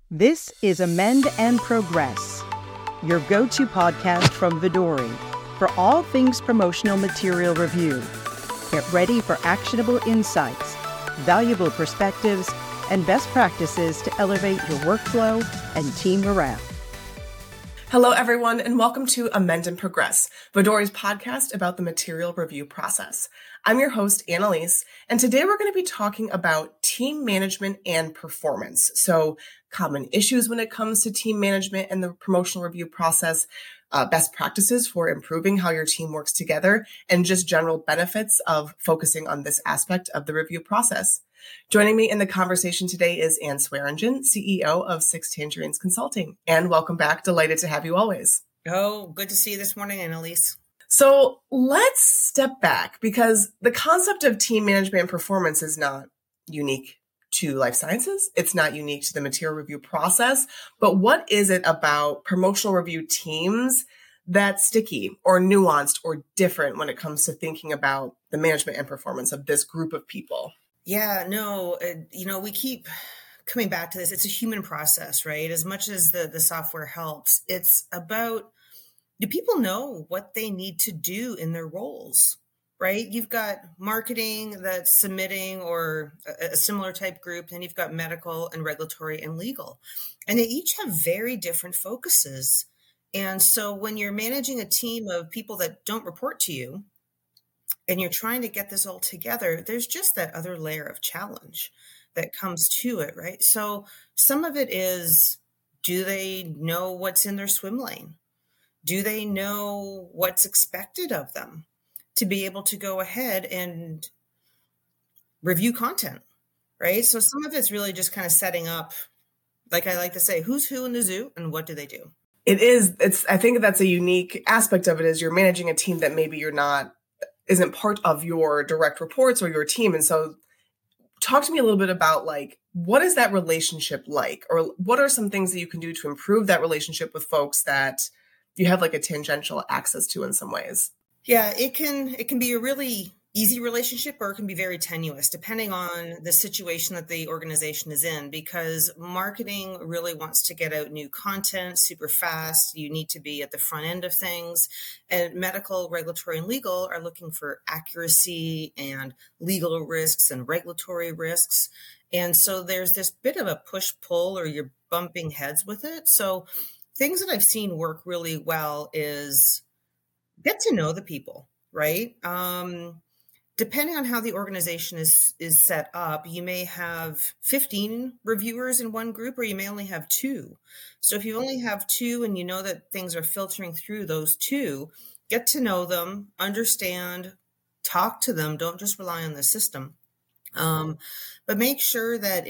This is Amend and Progress, your go-to podcast from Vidori for all things promotional material review. Get ready for actionable insights, valuable perspectives, and best practices to elevate your workflow and team morale. Hello, everyone, and welcome to Amend and Progress, Vidori's podcast about the material review process. I'm your host, Annalise, and today we're going to be talking about team management and performance. So common issues when it comes to team management and the promotional review process, best practices for improving how your team works together, and just general benefits of focusing on this aspect of the review process. Joining me in the conversation today is Anne Swearingen, CEO of Six Tangerines Consulting. Anne, welcome back. Delighted to have you always. Oh, good to see you this morning, Annalise. So let's step back because the concept of team management and performance is not unique to life sciences. It's not unique to the material review process. But what is it about promotional review teams that's sticky or nuanced or different when it comes to thinking about the management and performance of this group of people? Yeah, no, we keep coming back to this. It's a human process, right? As much as the software helps, it's about, do people know what they need to do in their roles, right? You've got marketing that's submitting or a similar type group, and you've got medical and regulatory and legal. And they each have very different focuses. And so when you're managing a team of people that don't report to you, and you're trying to get this all together, there's just that other layer of challenge that comes to it, right? So some of it is, do they know what's in their swim lane? Do they know what's expected of them to be able to go ahead and review content, right? So some of it's really just kind of setting up, like I like to say, who's who in the zoo and what do they do? I think that's a unique aspect of it is you're managing a team that maybe isn't part of your direct reports or your team. And so talk to me a little bit about what is that relationship like? Or what are some things that you can do to improve that relationship with folks that you have a tangential access to in some ways? Yeah, it can be a really easy relationship or it can be very tenuous depending on the situation that the organization is in, because marketing really wants to get out new content super fast. You need to be at the front end of things, and medical, regulatory, and legal are looking for accuracy and legal risks and regulatory risks. And so there's this bit of a push-pull or you're bumping heads with it. So things that I've seen work really well is get to know the people, right? Depending on how the organization is set up, you may have 15 reviewers in one group, or you may only have 2. So if you only have 2 and you know that things are filtering through those 2, get to know them, understand, talk to them. Don't just rely on the system. But make sure that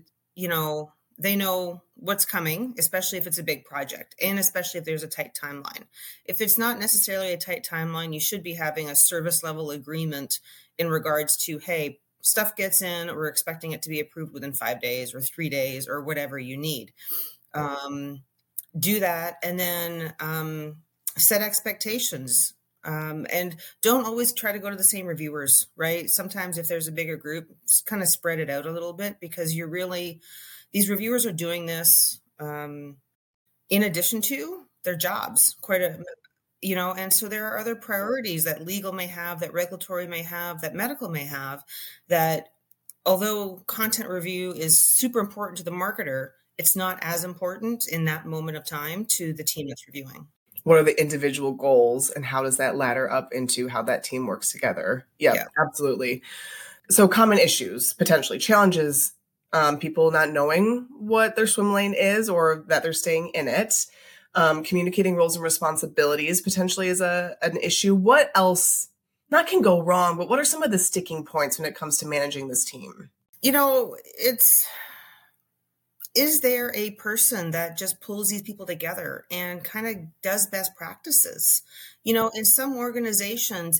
they know what's coming, especially if it's a big project, and especially if there's a tight timeline. If it's not necessarily a tight timeline, you should be having a service level agreement in regards to, hey, stuff gets in, we're expecting it to be approved within 5 days or 3 days or whatever you need. Do that, and then set expectations. And don't always try to go to the same reviewers, right? Sometimes if there's a bigger group, kind of spread it out a little bit, because these reviewers are doing this in addition to their jobs, and so there are other priorities that legal may have, that regulatory may have, that medical may have, that although content review is super important to the marketer, it's not as important in that moment of time to the team that's reviewing. What are the individual goals and how does that ladder up into how that team works together? Yeah, absolutely. So common issues, potentially challenges, people not knowing what their swim lane is or that they're staying in it. Communicating roles and responsibilities potentially is an issue. What else not can go wrong, but what are some of the sticking points when it comes to managing this team? Is there a person that just pulls these people together and kind of does best practices? In some organizations,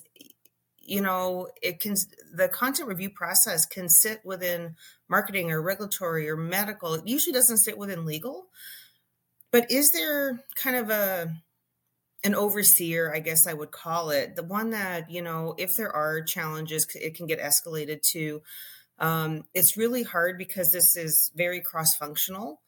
the content review process can sit within marketing or regulatory or medical. It usually doesn't sit within legal. But is there kind of an overseer, I guess I would call it, the one that, if there are challenges, it can get escalated to. It's really hard because this is very cross-functional.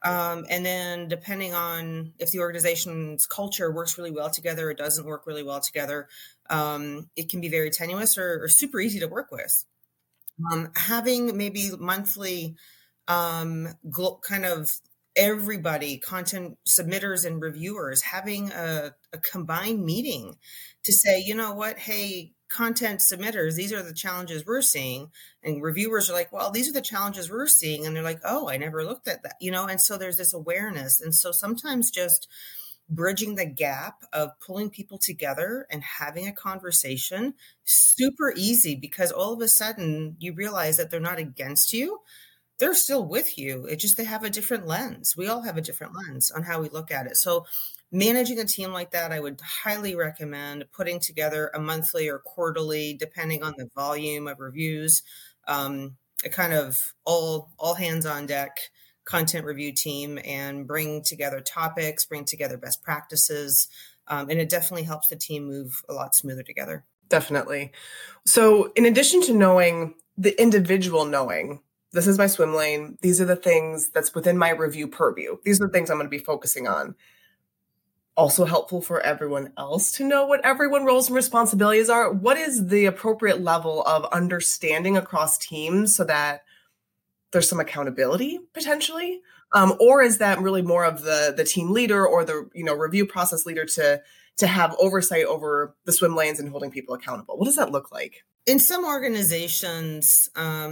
And then depending on if the organization's culture works really well together or doesn't work really well together, it can be very tenuous or super easy to work with. Having maybe monthly kind of everybody, content submitters and reviewers, having a combined meeting to say, you know what, hey, content submitters, these are the challenges we're seeing. And reviewers are like, well, these are the challenges we're seeing. And they're like, oh, I never looked at that, and so there's this awareness. And so sometimes just bridging the gap of pulling people together and having a conversation, super easy, because all of a sudden you realize that they're not against you. They're still with you. It's just they have a different lens. We all have a different lens on how we look at it. So managing a team like that, I would highly recommend putting together a monthly or quarterly, depending on the volume of reviews, a kind of all hands on deck content review team, and bring together topics, bring together best practices. And it definitely helps the team move a lot smoother together. Definitely. So in addition to knowing the individual knowing, this is my swim lane, these are the things that's within my review purview, these are the things I'm going to be focusing on. Also helpful for everyone else to know what everyone's roles and responsibilities are. What is the appropriate level of understanding across teams so that there's some accountability potentially? Or is that really more of the team leader or the review process leader to have oversight over the swim lanes and holding people accountable? What does that look like? In some organizations,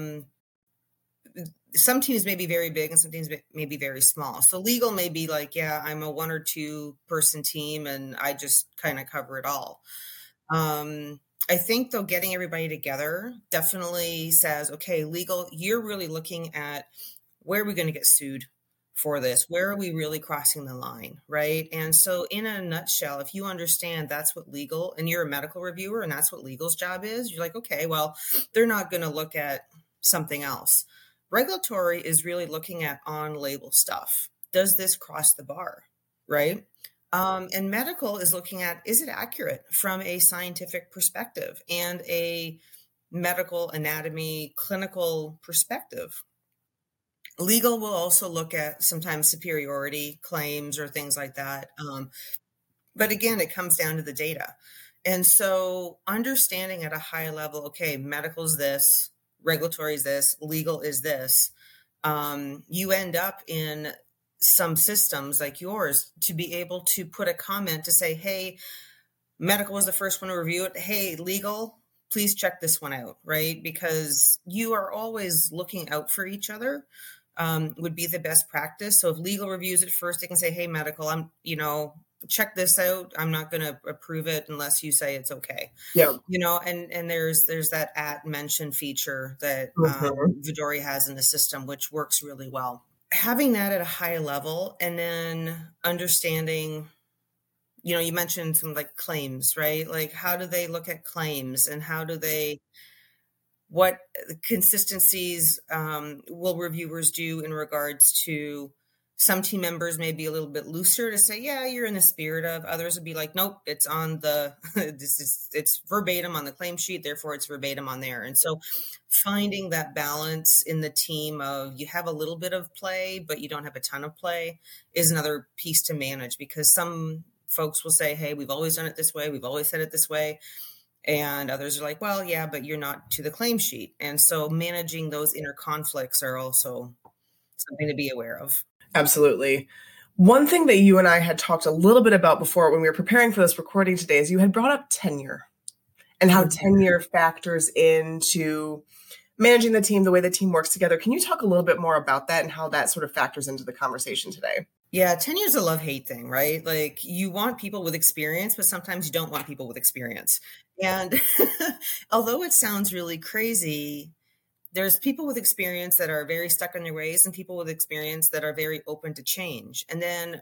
some teams may be very big and some teams may be very small. So legal may be like, yeah, I'm a 1 or 2 person team and I just kind of cover it all. I think though, getting everybody together definitely says, okay, legal, you're really looking at where are we going to get sued for this? Where are we really crossing the line? Right. And so in a nutshell, if you understand that's what legal, and you're a medical reviewer and that's what legal's job is, you're like, okay, well, they're not going to look at something else. Regulatory is really looking at on-label stuff. Does this cross the bar, right? And medical is looking at, is it accurate from a scientific perspective and a medical anatomy clinical perspective? Legal will also look at sometimes superiority claims or things like that. But again, it comes down to the data. And so understanding at a high level, okay, medical is this, regulatory is this, legal is this, you end up in some systems like yours to be able to put a comment to say, hey, medical was the first one to review it. Hey, legal, please check this one out, right? Because you are always looking out for each other, would be the best practice. So if legal reviews it first, they can say, hey, medical, check this out. I'm not going to approve it unless you say it's okay. Yeah. And there's that at mention feature that Vidori has in the system, which works really well. Having that at a high level, and then understanding, you mentioned some like claims, right? Like how do they look at claims, and what consistencies will reviewers do in regards to some team members may be a little bit looser to say, yeah, you're in the spirit of. Others would be like, nope, it's on it's verbatim on the claim sheet, therefore it's verbatim on there. And so finding that balance in the team of you have a little bit of play, but you don't have a ton of play is another piece to manage, because some folks will say, hey, we've always done it this way. We've always said it this way. And others are like, well, yeah, but you're not to the claim sheet. And so managing those inner conflicts are also something to be aware of. Absolutely. One thing that you and I had talked a little bit about before when we were preparing for this recording today is you had brought up tenure and how tenure factors into managing the team, the way the team works together. Can you talk a little bit more about that and how that sort of factors into the conversation today? Yeah, tenure is a love-hate thing, right? Like you want people with experience, but sometimes you don't want people with experience. And although it sounds really crazy, there's people with experience that are very stuck in their ways and people with experience that are very open to change. And then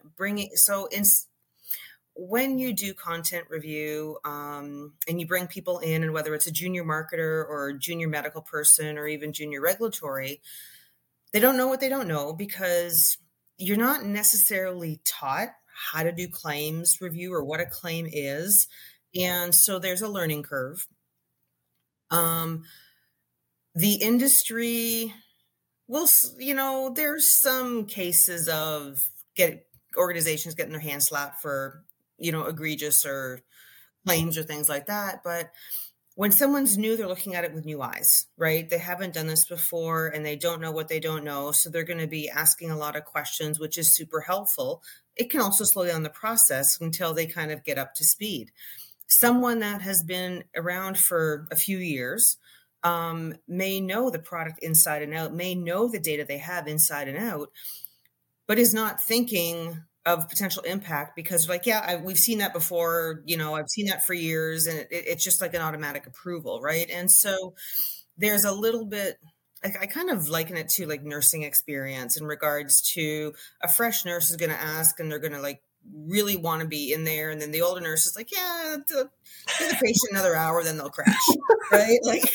when you do content review and you bring people in, and whether it's a junior marketer or a junior medical person or even junior regulatory, they don't know what they don't know, because you're not necessarily taught how to do claims review or what a claim is. And so there's a learning curve. The industry Well, there's some cases of organizations getting their hands slapped for, egregious or claims or things like that. But when someone's new, they're looking at it with new eyes, right? They haven't done this before and they don't know what they don't know. So they're going to be asking a lot of questions, which is super helpful. It can also slow down the process until they kind of get up to speed. Someone that has been around for a few years may know the product inside and out, may know the data they have inside and out, but is not thinking of potential impact because we've seen that before, I've seen that for years, and it's just like an automatic approval, right? And so there's a little bit, I kind of liken it to like nursing experience in regards to a fresh nurse is going to ask and they're going to like really want to be in there. And then the older nurse is like, give the patient another hour, then they'll crash, right? Like,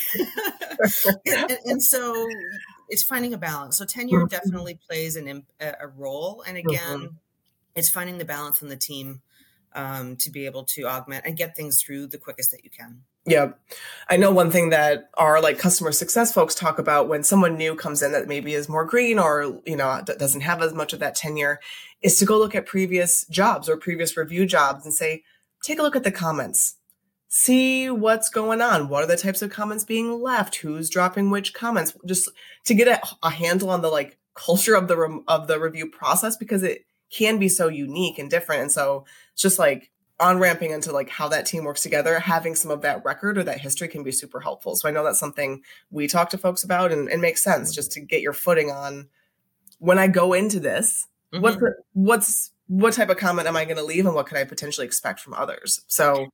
and so it's finding a balance. So tenure definitely plays a role. And again, it's finding the balance in the team to be able to augment and get things through the quickest that you can. Yeah. I know one thing that our like customer success folks talk about when someone new comes in that maybe is more green or, doesn't have as much of that tenure is to go look at previous jobs or previous review jobs and say, take a look at the comments, see what's going on. What are the types of comments being left? Who's dropping which comments? Just to get a handle on the like culture of the review process, because it can be so unique and different. And so it's just like on-ramping into like how that team works together, having some of that record or that history can be super helpful. So I know that's something we talk to folks about and it makes sense just to get your footing on when I go into this, what type of comment am I going to leave and what could I potentially expect from others? So,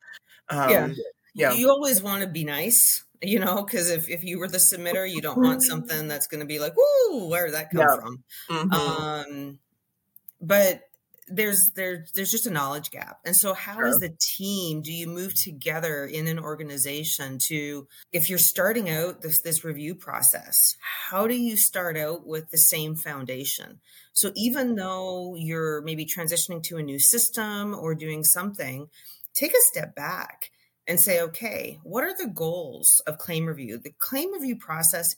you always want to be nice, because if you were the submitter, you don't want something that's going to be like, woo, where did that come from? But there's just a knowledge gap. And so how as the team do you move together in an organization if you're starting out this review process, how do you start out with the same foundation? So even though you're maybe transitioning to a new system or doing something, take a step back and say, okay, what are the goals of claim review? The claim review process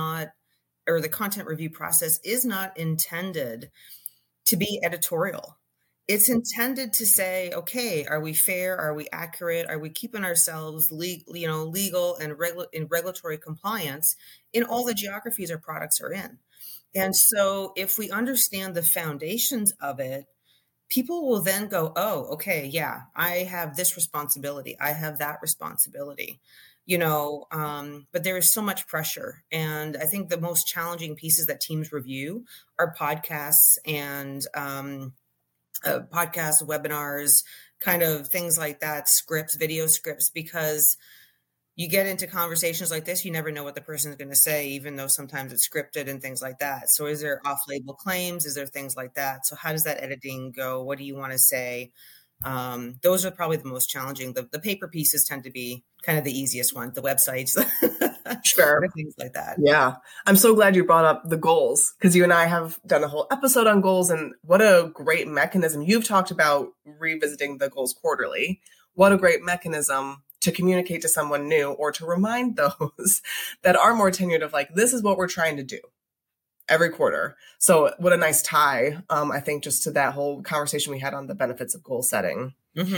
the content review process is not intended to be editorial. It's intended to say, okay, are we fair? Are we accurate? Are we keeping ourselves legal and in regulatory compliance in all the geographies our products are in? And so if we understand the foundations of it, people will then go, oh, okay, yeah, I have this responsibility. I have that responsibility, but there is so much pressure. And I think the most challenging pieces that teams review are podcasts and podcasts, webinars, kind of things like that, scripts, video scripts, because you get into conversations like this, you never know what the person is going to say, even though sometimes it's scripted and things like that. So is there off-label claims? Is there things like that? So how does that editing go? What do you want to say? Those are probably the most challenging. The paper pieces tend to be kind of the easiest ones, the websites, sure, things like that. Yeah. I'm so glad you brought up the goals, because you and I have done a whole episode on goals, and what a great mechanism. You've talked about revisiting the goals quarterly. What a great mechanism to communicate to someone new or to remind those that are more tenured of like, this is what we're trying to do every quarter. So what a nice tie, I think, just to that whole conversation we had on the benefits of goal setting.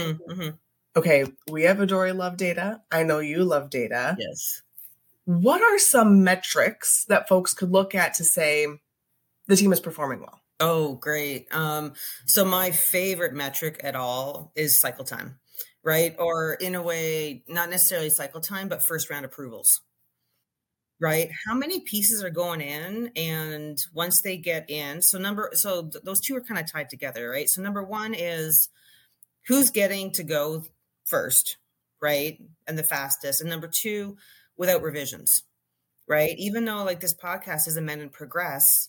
Okay, we have Vidori love data. I know you love data. Yes. What are some metrics that folks could look at to say the team is performing well? Oh, great. So my favorite metric at all is cycle time, right? Or in a way, not necessarily cycle time, but first round approvals. Right? How many pieces are going in? And once they get in, those two are kind of tied together, right? So number one is who's getting to go first, right? And the fastest. And number two, without revisions, right? Even though like this podcast is amend and progress,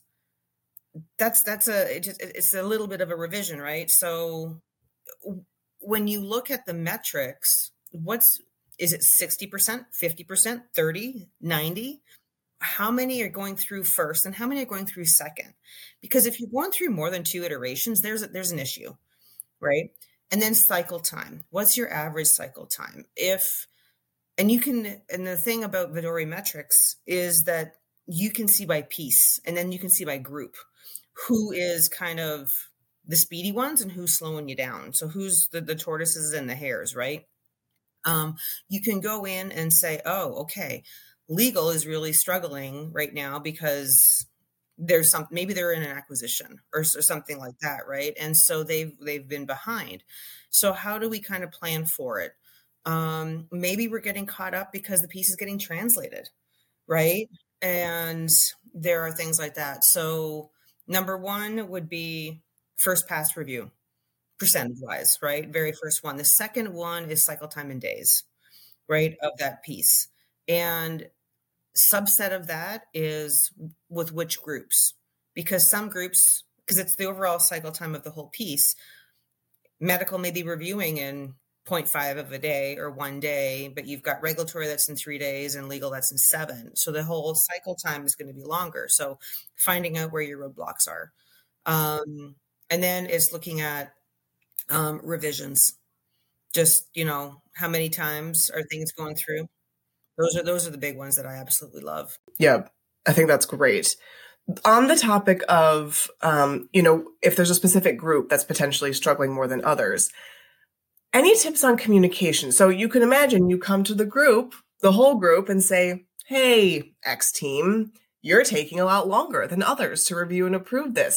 it's a little bit of a revision, right? So when you look at the metrics, is it 60%, 50%, 30, 90? How many are going through first and how many are going through second? Because if you're going through more than 2 iterations, there's an issue, right? And then cycle time. What's your average cycle time? And the thing about Vidori metrics is that you can see by piece, and then you can see by group who is kind of the speedy ones and who's slowing you down. So who's the tortoises and the hares, right? You can go in and say, oh, okay, legal is really struggling right now because there's maybe they're in an acquisition or something like that, right? And so they've been behind. So how do we kind of plan for it? Maybe we're getting caught up because the piece is getting translated, right? And there are things like that. So number one would be first pass review, percentage wise, right? Very first one. The second one is cycle time in days, right, of that piece. And subset of that is with which groups, because some groups, because it's the overall cycle time of the whole piece, medical may be reviewing in 0.5 of a day or 1 day, but you've got regulatory that's in 3 days and legal that's in 7. So the whole cycle time is going to be longer. So finding out where your roadblocks are. And then it's looking at revisions. Just, how many times are things going through? Those are the big ones that I absolutely love. Yeah, I think that's great. On the topic of, if there's a specific group that's potentially struggling more than others, any tips on communication? So you can imagine you come to the whole group, and say, hey, X team, you're taking a lot longer than others to review and approve this.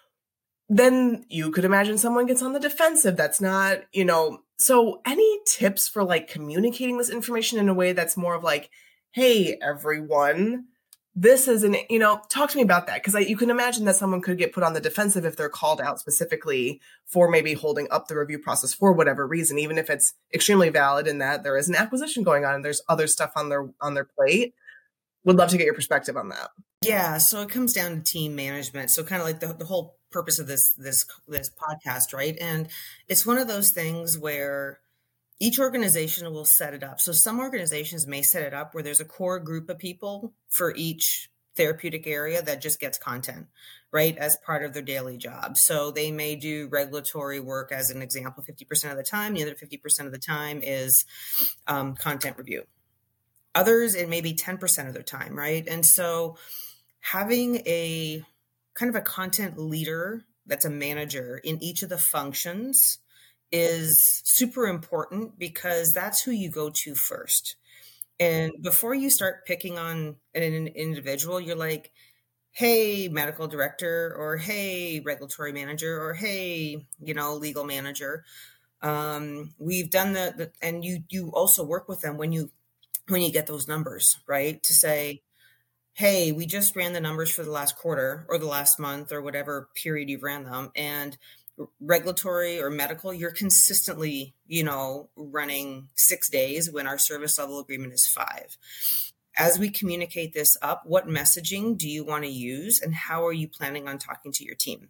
Then you could imagine someone gets on the defensive. That's not, so any tips for like communicating this information in a way that's more of like, hey, everyone, this is talk to me about that. Because you can imagine that someone could get put on the defensive if they're called out specifically for maybe holding up the review process for whatever reason, even if it's extremely valid in that there is an acquisition going on and there's other stuff on their plate. Would love to get your perspective on that. Yeah. So it comes down to team management. So kind of like the whole purpose of this podcast, right? And it's one of those things where each organization will set it up. So some organizations may set it up where there's a core group of people for each therapeutic area that just gets content, right, as part of their daily job. So they may do regulatory work, as an example, 50% of the time. The other 50% of the time is content review. Others, it may be 10% of their time, right? And so having a kind of a content leader that's a manager in each of the functions is super important, because that's who you go to first. And before you start picking on an individual, you're like, hey, medical director, or hey, regulatory manager, or hey, legal manager. We've done and you also work with them when you get those numbers, right? To say, hey, we just ran the numbers for the last quarter or the last month or whatever period you've ran them. And regulatory or medical, you're consistently, running 6 days when our service level agreement is 5. As we communicate this up, what messaging do you want to use, and how are you planning on talking to your team?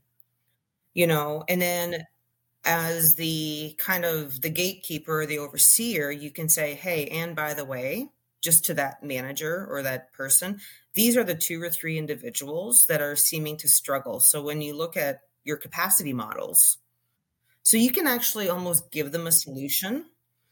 And then as the kind of the gatekeeper or the overseer, you can say, hey, and by the way, just to that manager or that person, these are the 2 or 3 individuals that are seeming to struggle. So when you look at your capacity models, so you can actually almost give them a solution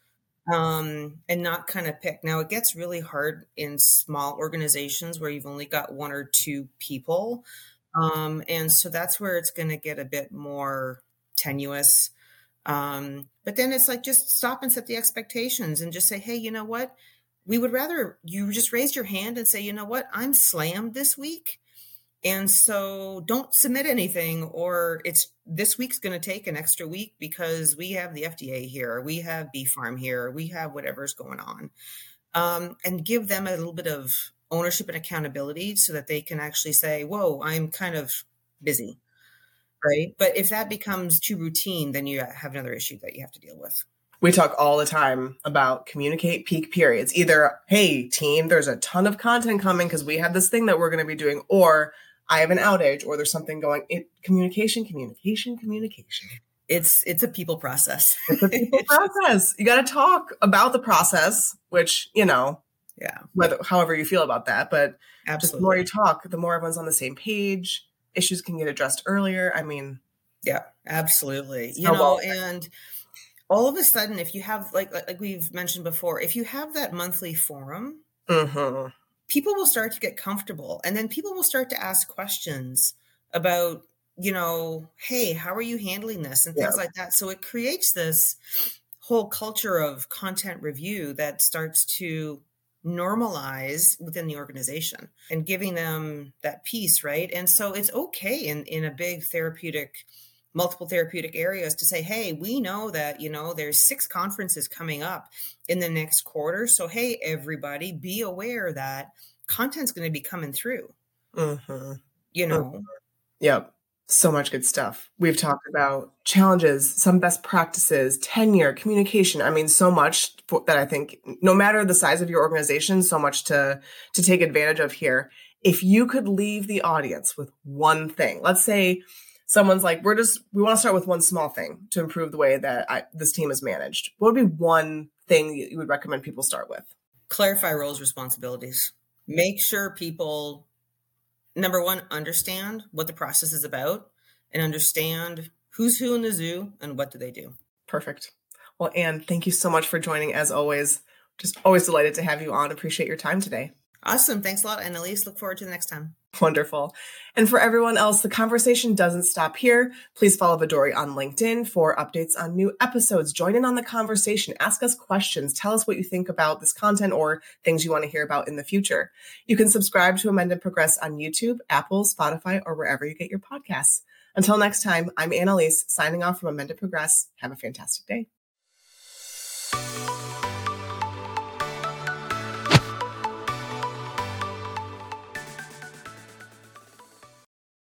and not kind of pick. Now, it gets really hard in small organizations where you've only got 1 or 2 people. And so that's where it's going to get a bit more tenuous. But then it's like, just stop and set the expectations and just say, hey, you know what? We would rather you just raise your hand and say, you know what? I'm slammed this week. And so don't submit anything, or this week's going to take an extra week because we have the FDA here, we have BfArM here, we have whatever's going on. And give them a little bit of ownership and accountability so that they can actually say, whoa, I'm kind of busy. Right. But if that becomes too routine, then you have another issue that you have to deal with. We talk all the time about communicate peak periods. Either, hey, team, there's a ton of content coming because we have this thing that we're going to be doing, or I have an outage, or there's something going. Communication. It's a people process. It's a people process. You got to talk about the process, which, yeah, however you feel about that. But absolutely, just the more you talk, the more everyone's on the same page. Issues can get addressed earlier. I mean, yeah, absolutely. And all of a sudden, if you have, like we've mentioned before, if you have that monthly forum, mm-hmm. people will start to get comfortable, and then people will start to ask questions about, hey, how are you handling this and things like that. So it creates this whole culture of content review that starts to normalize within the organization and giving them that piece, right? And so it's okay in a big multiple therapeutic areas to say, hey, we know that, there's 6 conferences coming up in the next quarter. So, hey, everybody, be aware that content's going to be coming through, Yep. So much good stuff. We've talked about challenges, some best practices, tenure, communication. I mean, so much that I think no matter the size of your organization, so much to take advantage of here. If you could leave the audience with one thing, let's say someone's like, we want to start with one small thing to improve the way that this team is managed. What would be one thing you would recommend people start with? Clarify roles, responsibilities. Make sure people, number one, understand what the process is about and understand who's who in the zoo and what do they do. Perfect. Well, Anne, thank you so much for joining as always. Just always delighted to have you on. Appreciate your time today. Awesome. Thanks a lot, Annalise. Look forward to the next time. Wonderful. And for everyone else, the conversation doesn't stop here. Please follow Vidori on LinkedIn for updates on new episodes. Join in on the conversation. Ask us questions. Tell us what you think about this content or things you want to hear about in the future. You can subscribe to Amend and Progress on YouTube, Apple, Spotify, or wherever you get your podcasts. Until next time, I'm Annalise, signing off from Amend and Progress. Have a fantastic day.